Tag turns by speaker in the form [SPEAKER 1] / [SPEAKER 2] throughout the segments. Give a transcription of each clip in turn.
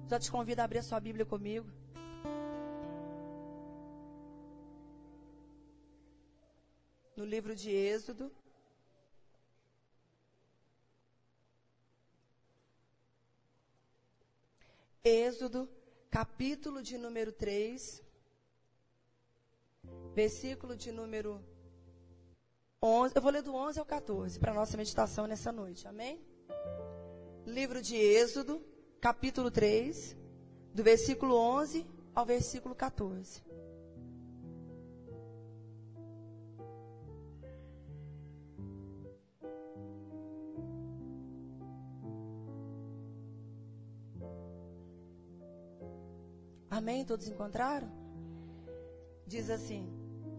[SPEAKER 1] Já te convido a abrir a sua Bíblia comigo. No livro de Êxodo. Êxodo, capítulo de número 3, versículo de número 11. Eu vou ler do 11 ao 14 para a nossa meditação nessa noite, amém? Livro de Êxodo, capítulo 3, do versículo 11 ao versículo 14. Amém? Todos encontraram? Diz assim: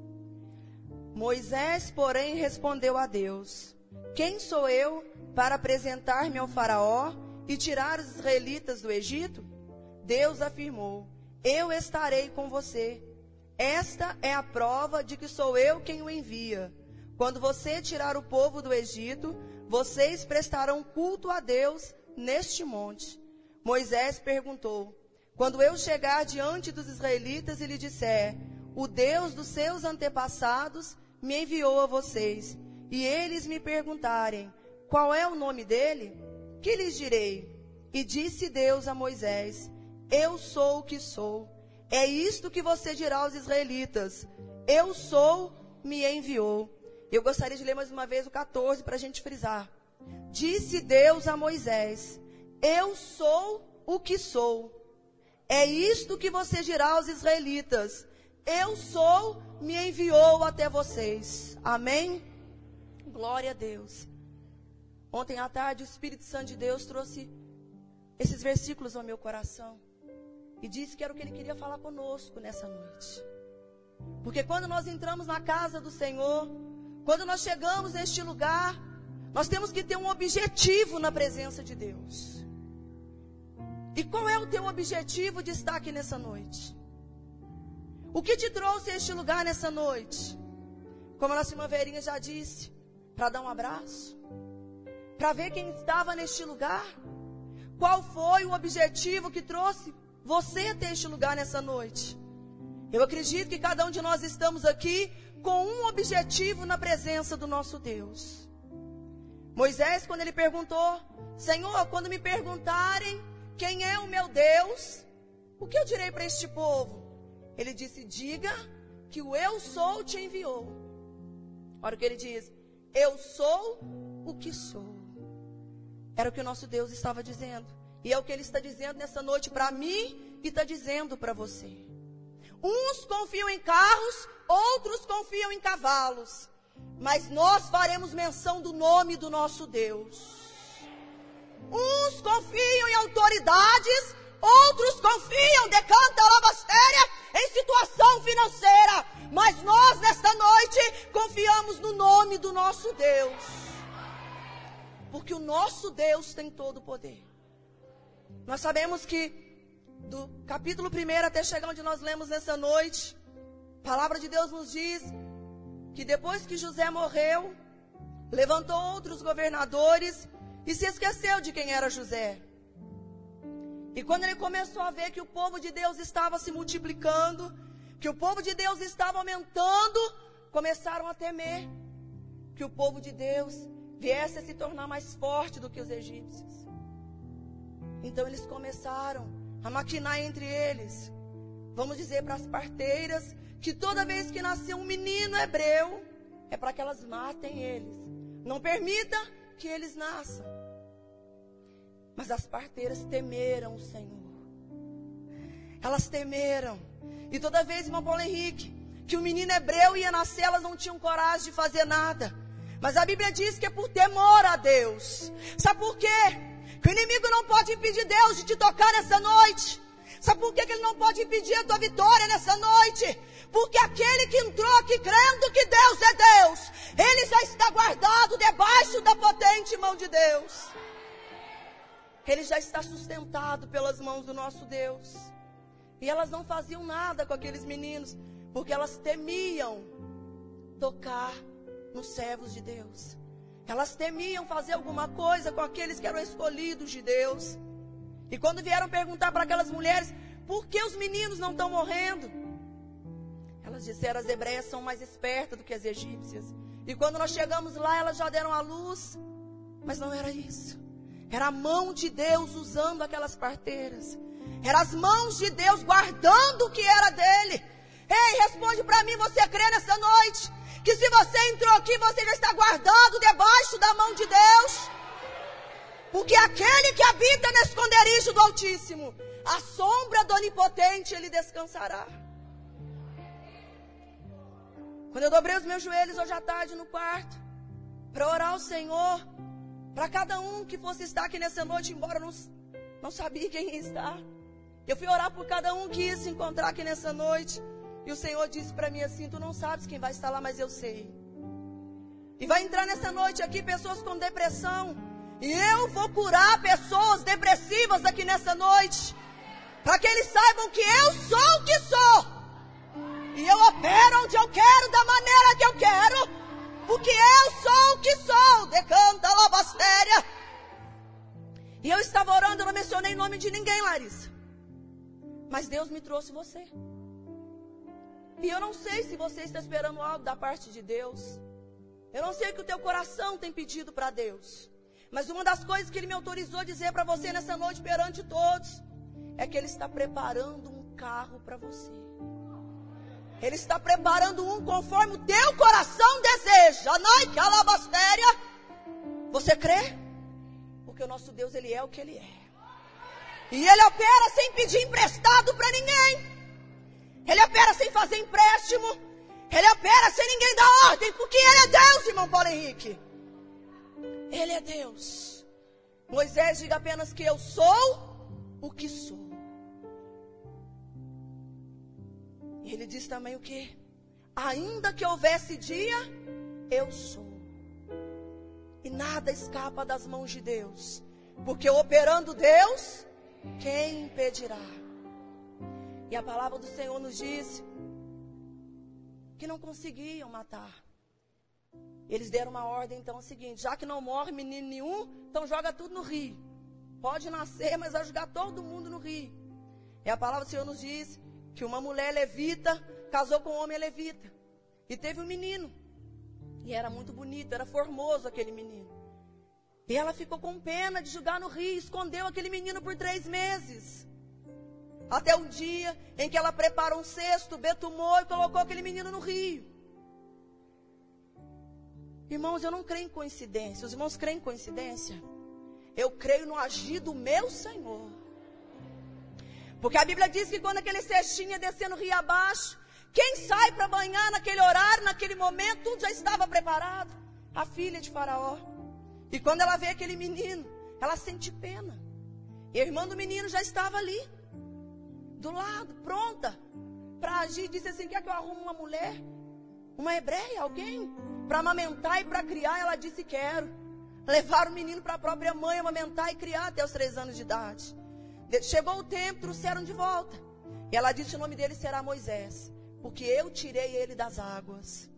[SPEAKER 1] Moisés, porém, respondeu a Deus: Quem sou eu para apresentar-me ao faraó e tirar os israelitas do Egito? Deus afirmou: Eu estarei com você. Esta é a prova de que sou eu quem o envia. Quando você tirar o povo do Egito, vocês prestarão culto a Deus neste monte. Moisés perguntou: Quando eu chegar diante dos israelitas e lhe disser: O Deus dos seus antepassados me enviou a vocês, e eles me perguntarem: Qual é o nome dele? Que lhes direi? E disse Deus a Moisés: Eu sou o que sou. É isto que você dirá aos israelitas: Eu sou, me enviou. Eu gostaria de ler mais uma vez o 14 para a gente frisar. Disse Deus a Moisés: Eu sou o que sou. É isto que você dirá aos israelitas: Eu sou, me enviou até vocês. Amém? Glória a Deus. Ontem à tarde o Espírito Santo de Deus trouxe esses versículos ao meu coração e disse que era o que Ele queria falar conosco nessa noite. Porque quando nós entramos na casa do Senhor, quando nós chegamos neste lugar, nós temos que ter um objetivo na presença de Deus. E qual é o teu objetivo de estar aqui nessa noite? O que te trouxe a este lugar nessa noite? Como a nossa irmã Verinha já disse, para dar um abraço? Para ver quem estava neste lugar? Qual foi o objetivo que trouxe você até este lugar nessa noite? Eu acredito que cada um de nós estamos aqui com um objetivo na presença do nosso Deus. Moisés, quando ele perguntou: Senhor, quando me perguntarem quem é o meu Deus, o que eu direi para este povo? Ele disse: diga que o eu sou te enviou. Olha o que ele diz: eu sou o que sou. Era o que o nosso Deus estava dizendo. E é o que Ele está dizendo nessa noite para mim e está dizendo para você. Uns confiam em carros, outros confiam em cavalos. Mas nós faremos menção do nome do nosso Deus. Uns confiam em autoridades, outros confiam, decanta lavastéria, em situação financeira. Mas nós, nesta noite, confiamos no nome do nosso Deus. Porque o nosso Deus tem todo o poder. Nós sabemos que do capítulo 1 até chegar onde nós lemos nessa noite, a palavra de Deus nos diz que depois que José morreu, levantou outros governadores e se esqueceu de quem era José. E quando ele começou a ver que o povo de Deus estava se multiplicando, que o povo de Deus estava aumentando, começaram a temer que o povo de Deus viesse a se tornar mais forte do que os egípcios. Então eles começaram a maquinar entre eles. Vamos dizer para as parteiras que toda vez que nascer um menino hebreu, é para que elas matem eles. Não permita que eles nasçam. Mas as parteiras temeram o Senhor. Elas temeram. E toda vez, irmão Paulo Henrique, que o menino hebreu ia nascer, elas não tinham coragem de fazer nada. Mas a Bíblia diz que é por temor a Deus. Sabe por quê? Que o inimigo não pode impedir Deus de te tocar nessa noite. Sabe por quê que ele não pode impedir a tua vitória nessa noite? Porque aquele que entrou aqui crendo que Deus é Deus, ele já está guardado debaixo da potente mão de Deus. Ele já está sustentado pelas mãos do nosso Deus. E elas não faziam nada com aqueles meninos, porque elas temiam tocar nos servos de Deus. Elas temiam fazer alguma coisa com aqueles que eram escolhidos de Deus. E quando vieram perguntar para aquelas mulheres, por que os meninos não estão morrendo? Elas disseram, as hebreias são mais espertas do que as egípcias. E quando nós chegamos lá, elas já deram à luz. Mas não era isso. Era a mão de Deus usando aquelas parteiras. Era as mãos de Deus guardando o que era dele. Ei, responde para mim, você crê nessa noite? Que se você entrou aqui, você já está guardado debaixo da mão de Deus? Porque aquele que habita no esconderijo do Altíssimo, a sombra do Onipotente, ele descansará. Quando eu dobrei os meus joelhos hoje à tarde no quarto, para orar ao Senhor, para cada um que fosse estar aqui nessa noite, embora eu não sabia quem ia estar. Eu fui orar por cada um que ia se encontrar aqui nessa noite. E o Senhor disse para mim assim, tu não sabes quem vai estar lá, mas eu sei. E vai entrar nessa noite aqui pessoas com depressão. E eu vou curar pessoas depressivas aqui nessa noite. Para que eles saibam que eu sou o que sou. E eu opero onde eu quero, da maneira que eu quero. Porque eu sou o que sou. Decanta Labastéria. E eu estava orando, eu não mencionei nome de ninguém, Larissa. Mas Deus me trouxe você. E eu não sei se você está esperando algo da parte de Deus. Eu não sei o que o teu coração tem pedido para Deus. Mas uma das coisas que Ele me autorizou a dizer para você nessa noite perante todos, é que Ele está preparando um carro para você. Ele está preparando um conforme o teu coração deseja. Você crê? Porque o nosso Deus, Ele é o que Ele é. E Ele opera sem pedir emprestado para ninguém. Ele opera sem fazer empréstimo. Ele opera sem ninguém dar ordem. Porque Ele é Deus, irmão Paulo Henrique. Ele é Deus. Moisés, diga apenas que eu sou o que sou. E ele diz também o quê? Ainda que houvesse dia, eu sou. E nada escapa das mãos de Deus. Porque operando Deus, quem impedirá? E a palavra do Senhor nos diz que não conseguiam matar. Eles deram uma ordem, então, é o seguinte, já que não morre menino nenhum, então joga tudo no rio. Pode nascer, mas vai jogar todo mundo no rio. E a palavra do Senhor nos diz que uma mulher levita casou com um homem levita. E teve um menino. E era muito bonito, era formoso aquele menino. E ela ficou com pena de jogar no rio, escondeu aquele menino por 3 meses. Até um dia em que ela preparou um cesto, betumou e colocou aquele menino no rio. Irmãos, eu não creio em coincidência. Os irmãos creem em coincidência? Eu creio no agir do meu Senhor. Porque a Bíblia diz que quando aquele cestinho ia descendo rio abaixo, quem sai para banhar naquele horário, naquele momento, tudo já estava preparado. A filha de Faraó. E quando ela vê aquele menino, ela sente pena. E a irmã do menino já estava ali, do lado, pronta para agir. Disse assim, quer que eu arrume uma mulher? Uma hebreia, alguém? Para amamentar e para criar, ela disse, quero. Levaram o menino para a própria mãe amamentar e criar até os 3 anos de idade. Chegou o tempo, trouxeram de volta. E ela disse, o nome dele será Moisés, porque eu tirei ele das águas.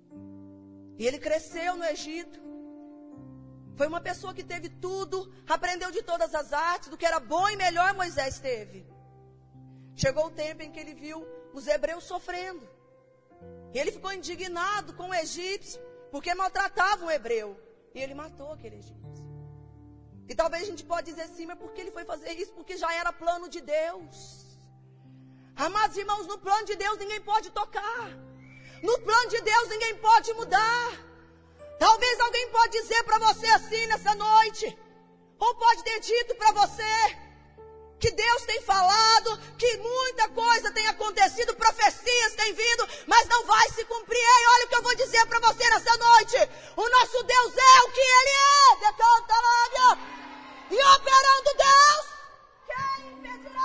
[SPEAKER 1] E ele cresceu no Egito. Foi uma pessoa que teve tudo, aprendeu de todas as artes, do que era bom e melhor Moisés teve. Chegou o tempo em que ele viu os hebreus sofrendo. E ele ficou indignado com o egípcio, porque maltratavam o hebreu. E ele matou aquele egípcio. E talvez a gente pode dizer assim, mas por que ele foi fazer isso? Porque já era plano de Deus. Amados irmãos, no plano de Deus ninguém pode tocar. No plano de Deus ninguém pode mudar. Talvez alguém pode dizer para você assim nessa noite, ou pode ter dito para você, que Deus tem falado, que muita coisa tem acontecido, profecias têm vindo, mas não vai se cumprir. Ei, olha o que eu vou dizer para você nessa noite. O nosso Deus é o que Ele é. Decanta lábia. E operando Deus, quem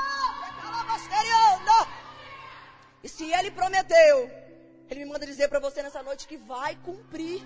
[SPEAKER 1] impedirá? E se Ele prometeu, Ele me manda dizer para você nessa noite que vai cumprir.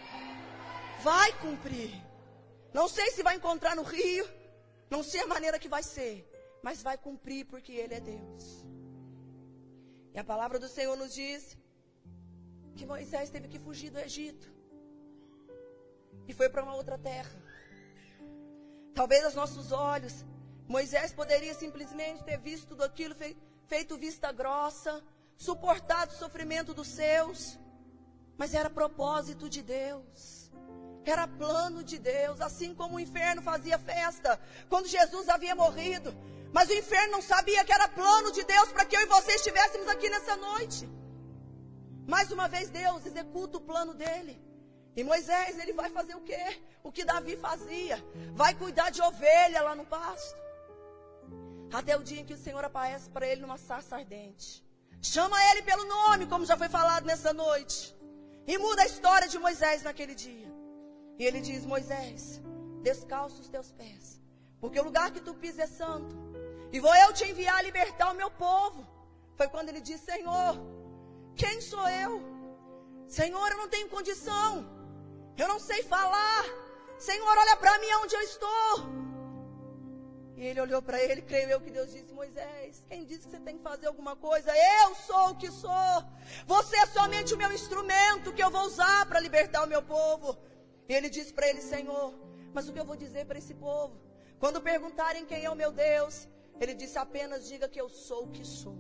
[SPEAKER 1] Vai cumprir. Não sei se vai encontrar no rio, não sei a maneira que vai ser, mas vai cumprir porque Ele é Deus. E a palavra do Senhor nos diz que Moisés teve que fugir do Egito e foi para uma outra terra. Talvez aos nossos olhos Moisés poderia simplesmente ter visto tudo aquilo, feito vista grossa, suportado o sofrimento dos seus, mas era propósito de Deus, era plano de Deus, assim como o inferno fazia festa quando Jesus havia morrido, mas o inferno não sabia que era plano de Deus para que eu e você estivéssemos aqui nessa noite. Mais uma vez Deus executa o plano dele, e Moisés, ele vai fazer o quê? O que Davi fazia, vai cuidar de ovelha lá no pasto, até o dia em que o Senhor aparece para ele numa sarça ardente, chama ele pelo nome, como já foi falado nessa noite, e muda a história de Moisés naquele dia. E ele diz: Moisés, descalça os teus pés, porque o lugar que tu pisas é santo, e vou eu te enviar a libertar o meu povo. Foi quando ele disse: Senhor, quem sou eu? Senhor, eu não tenho condição, eu não sei falar, Senhor, olha para mim onde eu estou. E ele olhou para ele, creio eu que Deus disse: Moisés, quem disse que você tem que fazer alguma coisa? Eu sou o que sou. Você é somente o meu instrumento que eu vou usar para libertar o meu povo. E ele disse para ele: Senhor, mas o que eu vou dizer para esse povo? Quando perguntarem quem é o meu Deus, ele disse: apenas diga que eu sou o que sou.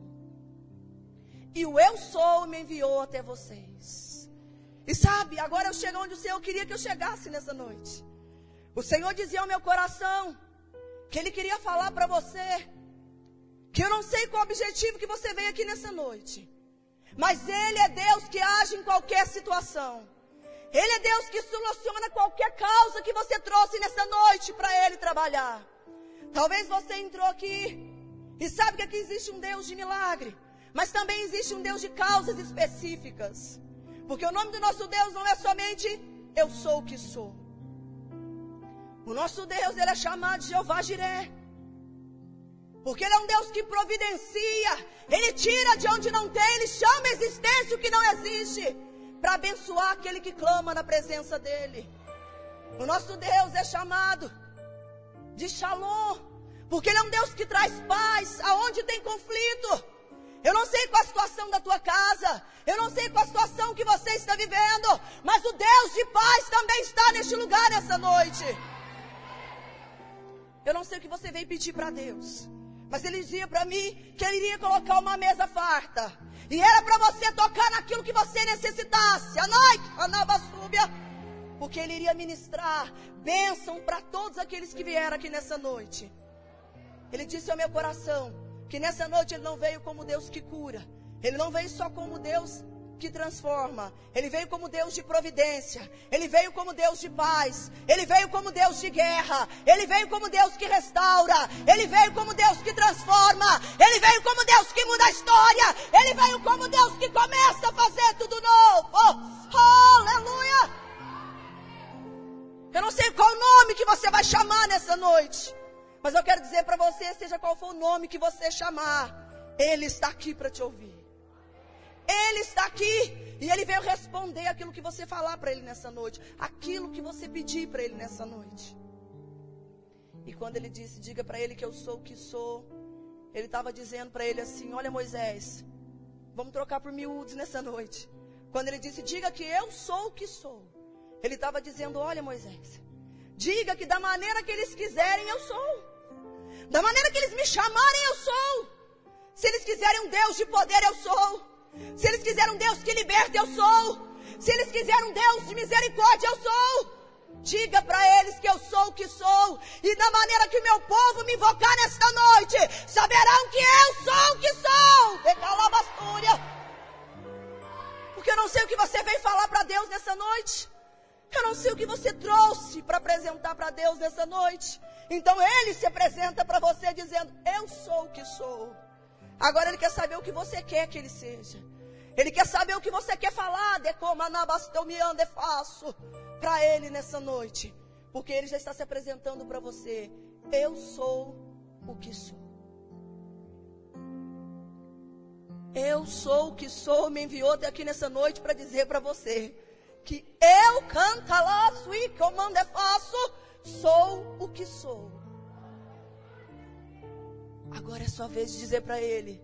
[SPEAKER 1] E o eu sou me enviou até vocês. E sabe, agora eu chego onde o Senhor queria que eu chegasse nessa noite. O Senhor dizia ao meu coração que Ele queria falar para você, que eu não sei qual o objetivo que você veio aqui nessa noite, mas Ele é Deus que age em qualquer situação. Ele é Deus que soluciona qualquer causa que você trouxe nessa noite para Ele trabalhar. Talvez você entrou aqui e sabe que aqui existe um Deus de milagre, mas também existe um Deus de causas específicas, porque o nome do nosso Deus não é somente eu sou o que sou. O nosso Deus, Ele é chamado de Jeová Jiré, porque Ele é um Deus que providencia, Ele tira de onde não tem, Ele chama a existência o que não existe, para abençoar aquele que clama na presença dEle. O nosso Deus é chamado de Shalom, porque Ele é um Deus que traz paz aonde tem conflito. Eu não sei qual a situação da tua casa, eu não sei qual a situação que você está vivendo, mas o Deus de paz também está neste lugar nessa noite. Eu não sei o que você veio pedir para Deus, mas Ele dizia para mim que Ele iria colocar uma mesa farta, e era para você tocar naquilo que você necessitasse, porque Ele iria ministrar bênção para todos aqueles que vieram aqui nessa noite. Ele disse ao meu coração que nessa noite Ele não veio como Deus que cura, Ele não veio só como Deus que transforma, Ele veio como Deus de providência, Ele veio como Deus de paz, Ele veio como Deus de guerra, Ele veio como Deus que restaura, Ele veio como Deus que transforma, Ele veio como Deus que muda a história, Ele veio como Deus que começa a fazer tudo novo. Aleluia! Eu não sei qual o nome que você vai chamar nessa noite, mas eu quero dizer para você, seja qual for o nome que você chamar, Ele está aqui para te ouvir. Ele está aqui e Ele veio responder aquilo que você falar para Ele nessa noite, aquilo que você pedir para Ele nessa noite. E quando Ele disse: diga para Ele que eu sou o que sou, Ele estava dizendo para ele assim: olha, Moisés, vamos trocar por miúdos nessa noite. Quando Ele disse: diga que eu sou o que sou, Ele estava dizendo: olha, Moisés, diga que da maneira que eles quiserem eu sou, da maneira que eles me chamarem eu sou. Se eles quiserem um Deus de poder eu sou, se eles quiserem um Deus que liberta, eu sou. Se eles quiserem um Deus de misericórdia, eu sou. Diga para eles que eu sou o que sou. E da maneira que o meu povo me invocar nesta noite, saberão que eu sou o que sou. Decalabastúria. Porque eu não sei o que você veio falar para Deus nessa noite. Eu não sei o que você trouxe para apresentar para Deus nessa noite. Então Ele se apresenta para você dizendo: eu sou o que sou. Agora Ele quer saber o que você quer que Ele seja. Ele quer saber o que você quer falar para Ele nessa noite. Porque Ele já está se apresentando para você. Eu sou o que sou. Eu sou o que sou. Me enviou até aqui nessa noite para dizer para você que eu cantalaço e comando é faço. Sou o que sou. Agora é sua vez de dizer para Ele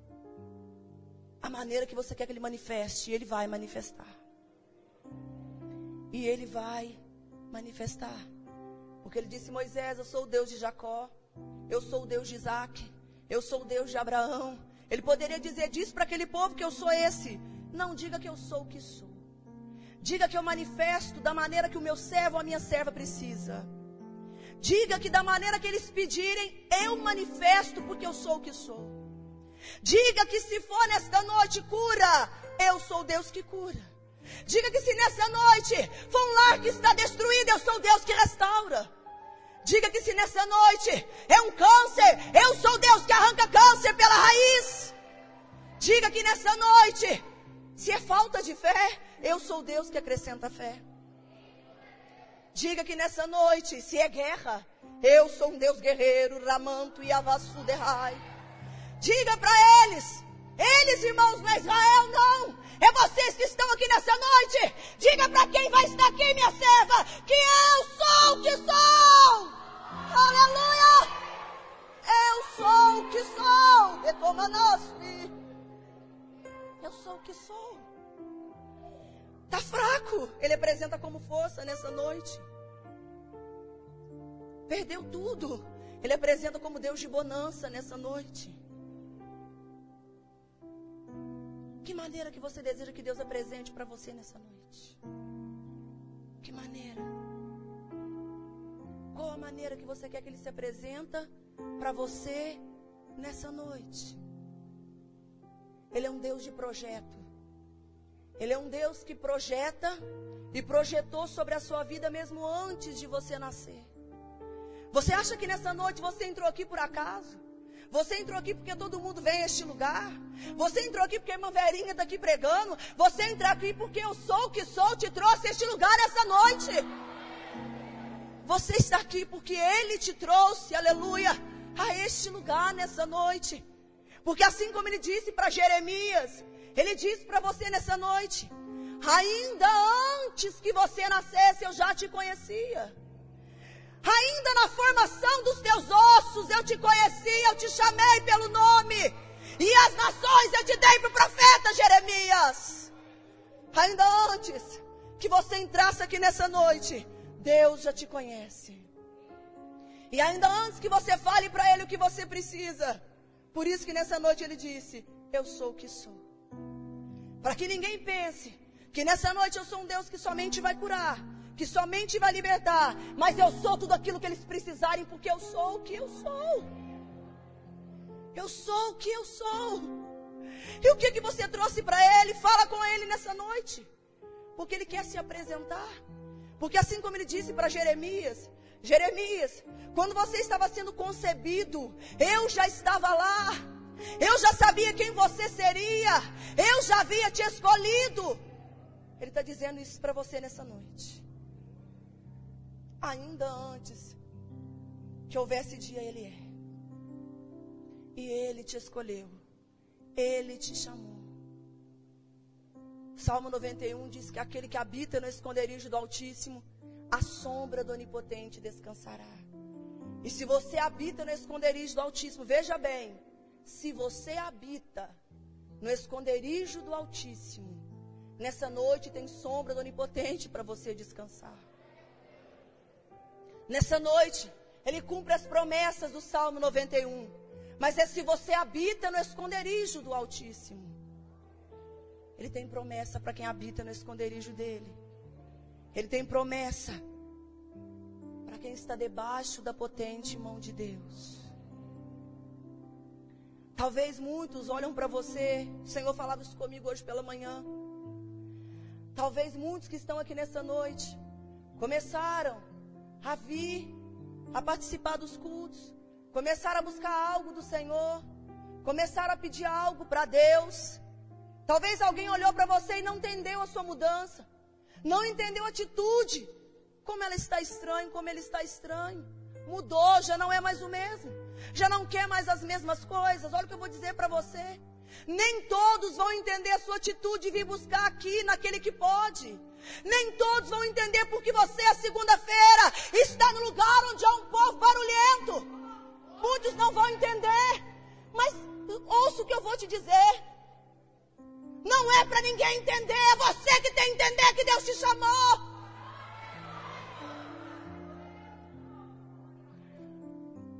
[SPEAKER 1] a maneira que você quer que Ele manifeste. E Ele vai manifestar. E Ele vai manifestar. Porque Ele disse: Moisés, eu sou o Deus de Jacó, eu sou o Deus de Isaac, eu sou o Deus de Abraão. Ele poderia dizer disso para aquele povo que eu sou esse. Não, diga que eu sou o que sou. Diga que eu manifesto da maneira que o meu servo ou a minha serva precisa. Diga que da maneira que eles pedirem, eu manifesto porque eu sou o que sou. Diga que se for nesta noite cura, eu sou o Deus que cura. Diga que se nessa noite for um lar que está destruído, eu sou o Deus que restaura. Diga que se nessa noite é um câncer, eu sou o Deus que arranca câncer pela raiz. Diga que nessa noite, se é falta de fé, eu sou o Deus que acrescenta fé. Diga que nessa noite, se é guerra, eu sou um Deus guerreiro, Ramanto e Avassuderrai. Diga para eles, irmãos, não é Israel não, é vocês que estão aqui nessa noite. Diga para quem vai estar aqui, minha serva, que eu sou o que sou. Aleluia! Eu sou o que sou. Retomanospe. Eu sou o que sou. Está fraco, ele apresenta como força nessa noite. Perdeu tudo, ele apresenta como Deus de bonança nessa noite. Que maneira que você deseja que Deus apresente para você nessa noite? Que maneira? Qual a maneira que você quer que Ele se apresenta para você nessa noite? Ele é um Deus de projeto. Ele é um Deus que projeta e projetou sobre a sua vida mesmo antes de você nascer. Você acha que nessa noite você entrou aqui por acaso? Você entrou aqui porque todo mundo vem a este lugar? Você entrou aqui porque a irmã Verinha está aqui pregando? Você entrou aqui porque eu sou o que sou, te trouxe a este lugar essa noite? Você está aqui porque Ele te trouxe, aleluia, a este lugar nessa noite. Porque assim como Ele disse para Jeremias, Ele disse para você nessa noite: ainda antes que você nascesse eu já te conhecia. Ainda na formação dos teus ossos eu te conheci, eu te chamei pelo nome. E as nações eu te dei para o profeta Jeremias. Ainda antes que você entrasse aqui nessa noite, Deus já te conhece. E ainda antes que você fale para Ele o que você precisa, por isso que nessa noite Ele disse: eu sou o que sou. Para que ninguém pense que nessa noite eu sou um Deus que somente vai curar, que somente vai libertar, mas eu sou tudo aquilo que eles precisarem, porque eu sou o que eu sou. Eu sou o que eu sou. E o que você trouxe para Ele? Fala com Ele nessa noite, porque Ele quer se apresentar. Porque assim como Ele disse para Jeremias: Jeremias, quando você estava sendo concebido, eu já estava lá. Eu já sabia quem você seria. Eu já havia te escolhido. Ele está dizendo isso para você nessa noite. Ainda antes que houvesse dia, Ele é. E Ele te escolheu. Ele te chamou. Salmo 91 diz que aquele que habita no esconderijo do Altíssimo, a sombra do Onipotente descansará. E se você habita no esconderijo do Altíssimo, veja bem, se você habita no esconderijo do Altíssimo, nessa noite tem sombra do Onipotente para você descansar. Nessa noite, Ele cumpre as promessas do Salmo 91. Mas é se você habita no esconderijo do Altíssimo. Ele tem promessa para quem habita no esconderijo dEle. Ele tem promessa para quem está debaixo da potente mão de Deus. Talvez muitos olham para você. O Senhor falava isso comigo hoje pela manhã. Talvez muitos que estão aqui nessa noite começaram a vir, a participar dos cultos, começaram a buscar algo do Senhor, começaram a pedir algo para Deus. Talvez alguém olhou para você e não entendeu a sua mudança, não entendeu a atitude, como ela está estranha, como ele está estranho. Mudou, já não é mais o mesmo, já não quer mais as mesmas coisas. Olha o que eu vou dizer para você: nem todos vão entender a sua atitude e vir buscar aqui naquele que pode. Nem todos vão entender porque você, a segunda-feira, está no lugar onde há um povo barulhento. Muitos não vão entender, mas ouça o que eu vou te dizer. Não é para ninguém entender, é você que tem que entender que Deus te chamou.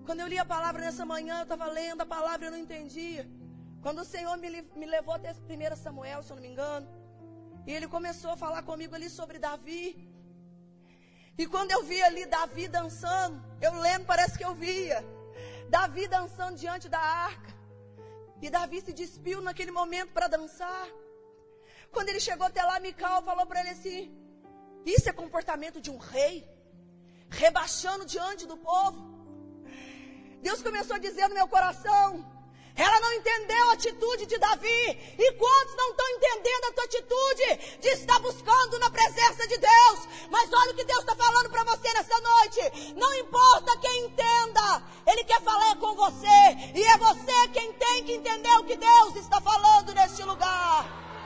[SPEAKER 1] Quando eu li a palavra nessa manhã, eu estava lendo a palavra e eu não entendia. Quando o Senhor me levou até 1 Samuel, se eu não me engano, e Ele começou a falar comigo ali sobre Davi. E quando eu vi ali Davi dançando, eu lembro, parece que eu via Davi dançando diante da arca. E Davi se despiu naquele momento para dançar. Quando ele chegou até lá, Mical falou para ele assim: isso é comportamento de um rei, rebaixando diante do povo. Deus começou a dizer no meu coração: ela não entendeu a atitude de Davi. E quantos não estão entendendo a tua atitude de estar buscando na presença de Deus? Mas olha o que Deus está falando para você nessa noite. Não importa quem entenda, Ele quer falar com você. E é você quem tem que entender o que Deus está falando neste lugar.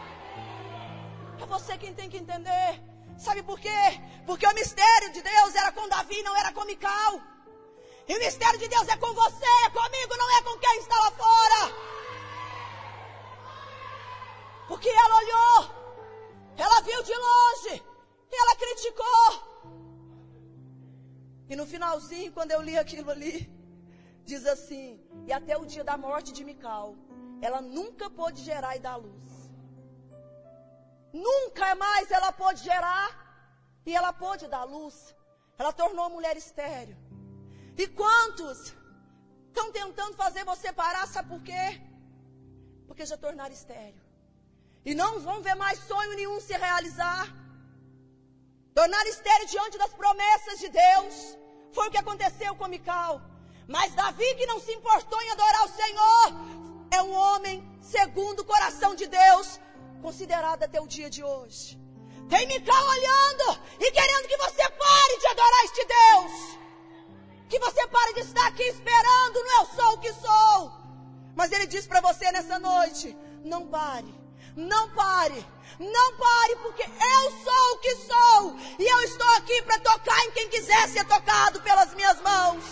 [SPEAKER 1] É você quem tem que entender. Sabe por quê? Porque o mistério de Deus era com Davi, não era com Mical. E o mistério de Deus é com você, é comigo, não é com quem está lá fora. Porque ela olhou, ela viu de longe, e ela criticou. E no finalzinho, quando eu li aquilo ali, diz assim: e até o dia da morte de Mical, ela nunca pôde gerar e dar luz. Nunca mais ela pôde gerar e ela pôde dar luz. Ela tornou mulher estéril. E quantos estão tentando fazer você parar, sabe por quê? Porque já tornaram estéril. E não vão ver mais sonho nenhum se realizar. Tornaram estéril diante das promessas de Deus. Foi o que aconteceu com Mical. Mas Davi, que não se importou em adorar o Senhor, é um homem segundo o coração de Deus, considerado até o dia de hoje. Tem Mical olhando e querendo que você pare de adorar este Deus. Que você pare de estar aqui esperando no eu sou o que sou. Mas Ele diz para você nessa noite: não pare, não pare, não pare, porque eu sou o que sou. E eu estou aqui para tocar em quem quiser ser tocado pelas minhas mãos.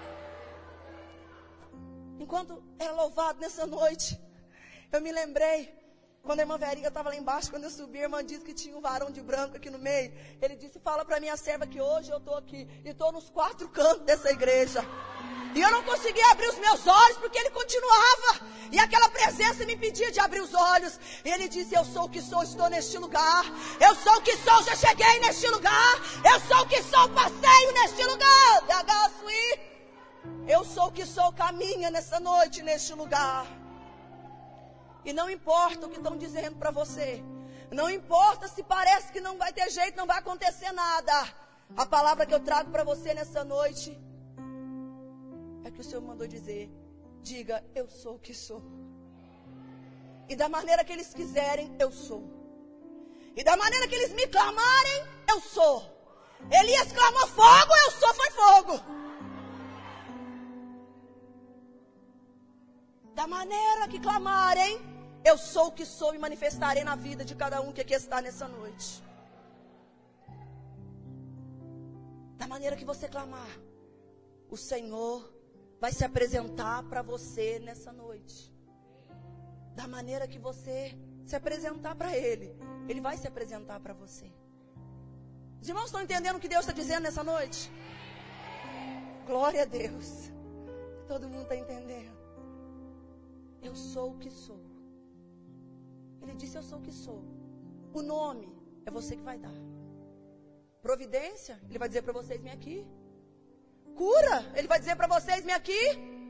[SPEAKER 1] Enquanto era louvado nessa noite, eu me lembrei, quando a irmã Verinha estava lá embaixo, quando eu subi, a irmã disse que tinha um varão de branco aqui no meio. Ele disse: fala para minha serva que hoje eu estou aqui, e estou nos 4 cantos dessa igreja. E eu não conseguia abrir os meus olhos, porque ele continuava. E aquela presença me impedia de abrir os olhos. E ele disse: eu sou o que sou, estou neste lugar. Eu sou o que sou, já cheguei neste lugar. Eu sou o que sou, passeio neste lugar. Eu sou o que sou, caminha nessa noite, neste lugar. E não importa o que estão dizendo para você. Não importa se parece que não vai ter jeito, não vai acontecer nada. A palavra que eu trago para você nessa noite é que o Senhor mandou dizer: diga, eu sou o que sou. E da maneira que eles quiserem, eu sou. E da maneira que eles me clamarem, eu sou. Elias clamou fogo, eu sou, foi fogo. Da maneira que clamarem, eu sou o que sou e manifestarei na vida de cada um que aqui está nessa noite. Da maneira que você clamar, o Senhor vai se apresentar para você nessa noite. Da maneira que você se apresentar para Ele, Ele vai se apresentar para você. Os irmãos estão entendendo o que Deus está dizendo nessa noite? Glória a Deus. Todo mundo está entendendo. Eu sou o que sou. Ele disse: eu sou o que sou. O nome é você que vai dar. Providência, Ele vai dizer para vocês: vem aqui. Cura, Ele vai dizer para vocês: vem aqui.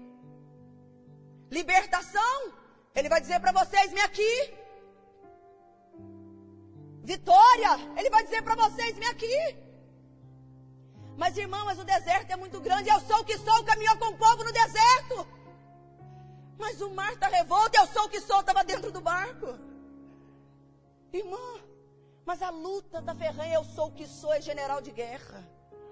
[SPEAKER 1] Libertação, Ele vai dizer para vocês: vem aqui. Vitória, Ele vai dizer para vocês: vem aqui. Mas irmão, mas o deserto é muito grande. Eu sou o que sou, caminhou com o povo no deserto. Mas o mar está revolto, eu sou o que sou, estava dentro do barco. Irmã, mas a luta da ferranha, eu sou o que sou, é general de guerra.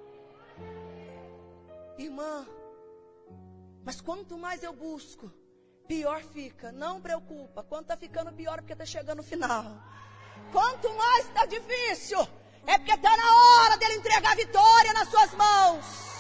[SPEAKER 1] Irmã, mas quanto mais eu busco, pior fica. Não preocupa, quando está ficando pior é porque está chegando o final. Quanto mais está difícil, é porque está na hora dele entregar a vitória nas suas mãos.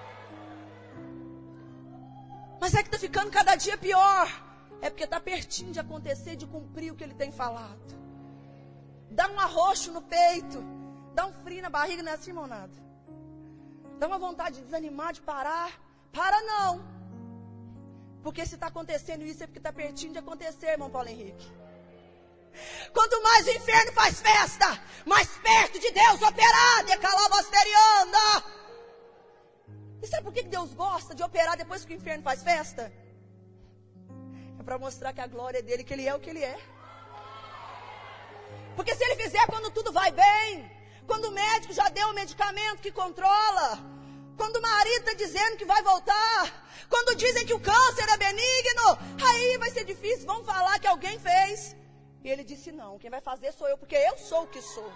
[SPEAKER 1] Mas é que está ficando cada dia pior. É porque está pertinho de acontecer, de cumprir o que Ele tem falado. Dá um arroxo no peito. Dá um frio na barriga, não é assim, irmão, nada? Dá uma vontade de desanimar, de parar. Para não. Porque se está acontecendo isso é porque está pertinho de acontecer, irmão Paulo Henrique. Quanto mais o inferno faz festa, mais perto de Deus operar, decalabasterianda. E sabe por que Deus gosta de operar depois que o inferno faz festa? É para mostrar que a glória é dele, que ele é o que ele é. Porque se ele fizer quando tudo vai bem, quando o médico já deu o medicamento que controla, quando o marido está dizendo que vai voltar, quando dizem que o câncer é benigno, aí vai ser difícil, vão falar que alguém fez. E ele disse não, quem vai fazer sou eu, porque eu sou o que sou.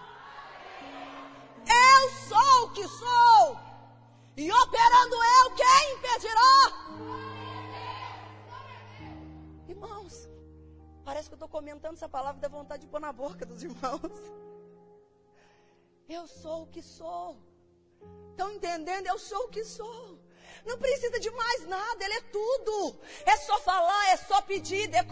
[SPEAKER 1] Eu sou o que sou. E operando eu, quem impedirá? Irmãos, parece que eu estou comentando essa palavra e dá vontade de pôr na boca dos irmãos. Eu sou o que sou. Estão entendendo? Eu sou o que sou. Não precisa de mais nada, ele é tudo. É só falar, é só pedir. É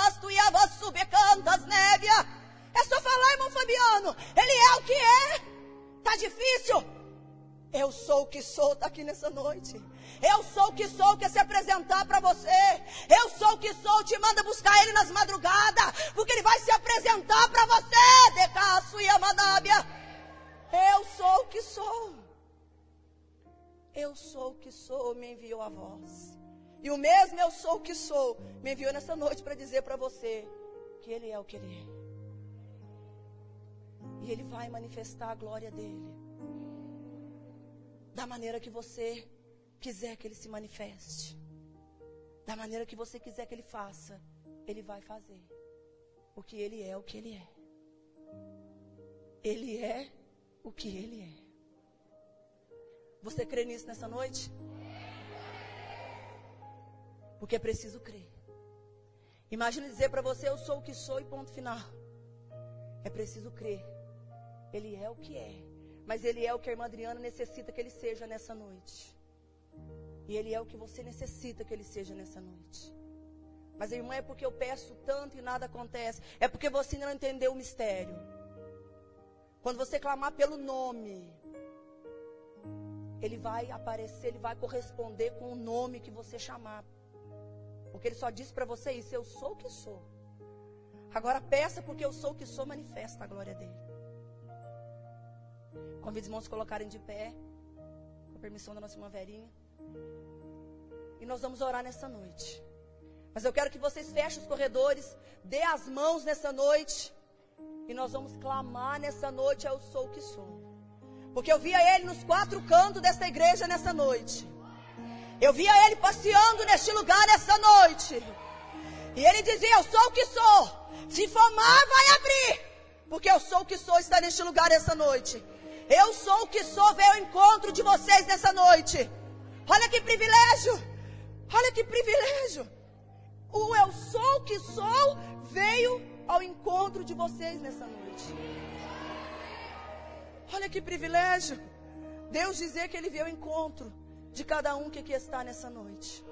[SPEAKER 1] só falar, irmão Fabiano. Ele é o que é. Tá difícil? Eu sou o que sou, está aqui nessa noite. Eu sou o que sou, quer se apresentar para você. Eu sou o que sou, te manda buscar ele nas madrugadas, porque ele vai se apresentar para você. Decaço e Amadábia. Eu sou o que sou. Eu sou o que sou, me enviou a voz. E o mesmo eu sou o que sou, me enviou nessa noite para dizer para você que ele é o que ele é. E ele vai manifestar a glória dele da maneira que você quiser que ele se manifeste. Da maneira que você quiser que ele faça, ele vai fazer. Porque ele é o que ele é. Ele é o que ele é. Você crê nisso nessa noite? Porque é preciso crer. Imagina dizer para você, eu sou o que sou e ponto final. É preciso crer. Ele é o que é. Mas ele é o que a irmã Adriana necessita que ele seja nessa noite. E ele é o que você necessita que ele seja nessa noite. Mas irmã, é porque eu peço tanto e nada acontece. É porque você ainda não entendeu o mistério. Quando você clamar pelo nome, ele vai aparecer, ele vai corresponder com o nome que você chamar. Porque ele só disse para você isso, eu sou o que sou. Agora peça, porque eu sou o que sou, manifesta a glória dele. Convido os irmãos a se colocarem de pé, com a permissão da nossa irmã Verinha. E nós vamos orar nessa noite. Mas eu quero que vocês fechem os corredores, dê as mãos nessa noite. E nós vamos clamar nessa noite, eu sou o que sou. Porque eu via ele nos 4 cantos desta igreja nessa noite. Eu via ele passeando neste lugar nessa noite. E ele dizia, eu sou o que sou. Se for mar, vai abrir. Porque eu sou o que sou, está neste lugar nessa noite. Eu sou o que sou, veio ao encontro de vocês nessa noite. Olha que privilégio. Olha que privilégio. O eu sou o que sou veio ao encontro de vocês nessa noite. Olha que privilégio. Deus dizer que ele veio ao encontro de cada um que aqui está nessa noite.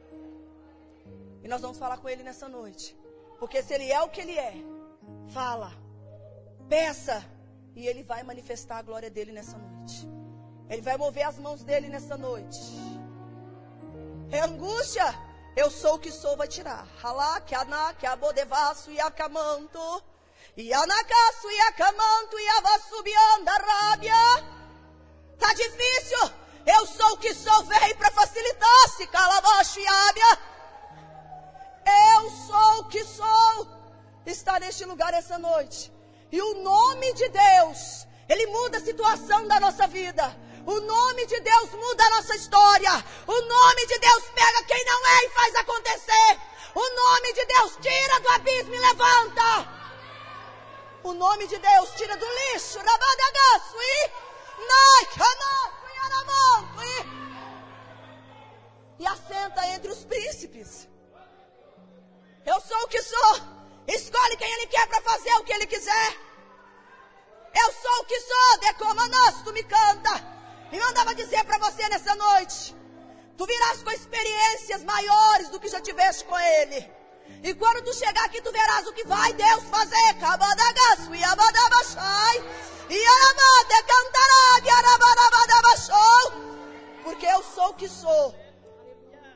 [SPEAKER 1] E nós vamos falar com ele nessa noite. Porque se ele é o que ele é, fala, peça, e ele vai manifestar a glória dele nessa noite. Ele vai mover as mãos dele nessa noite. É angústia, eu sou o que sou, vai tirar. Halá, que aná, que abodevaço e acamanto. E anacaço e acamanto e avassubianda rábia. Tá difícil? Eu sou o que sou, veio para facilitar. Se calabaixo e ábia. Eu sou o que sou. Está neste lugar essa noite. E o nome de Deus, ele muda a situação da nossa vida. O nome de Deus muda a nossa história. O nome de Deus pega quem não é e faz acontecer. O nome de Deus tira do abismo e levanta. O nome de Deus tira do lixo. E assenta entre os príncipes. Eu sou o que sou. Escolhe quem ele quer para fazer o que ele quiser. Eu sou o que sou. Decomanas, tu me canta. E eu andava a dizer para você nessa noite. Tu virás com experiências maiores do que já tiveste com ele. E quando tu chegar aqui, tu verás o que vai Deus fazer. Cabadagaço e abadabachai. E arabade cantará. E arabarabadabachou. Porque eu sou o que sou.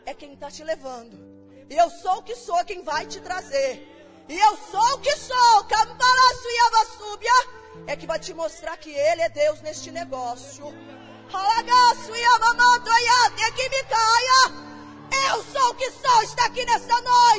[SPEAKER 1] é quem está te levando. E eu sou o que sou quem vai te trazer. E eu sou o que sou, Cambaraço e Avassúbia, é que vai te mostrar que Ele é Deus neste negócio. Halagaço e Avamando e que me caia. Eu sou o que sou, está aqui nessa noite.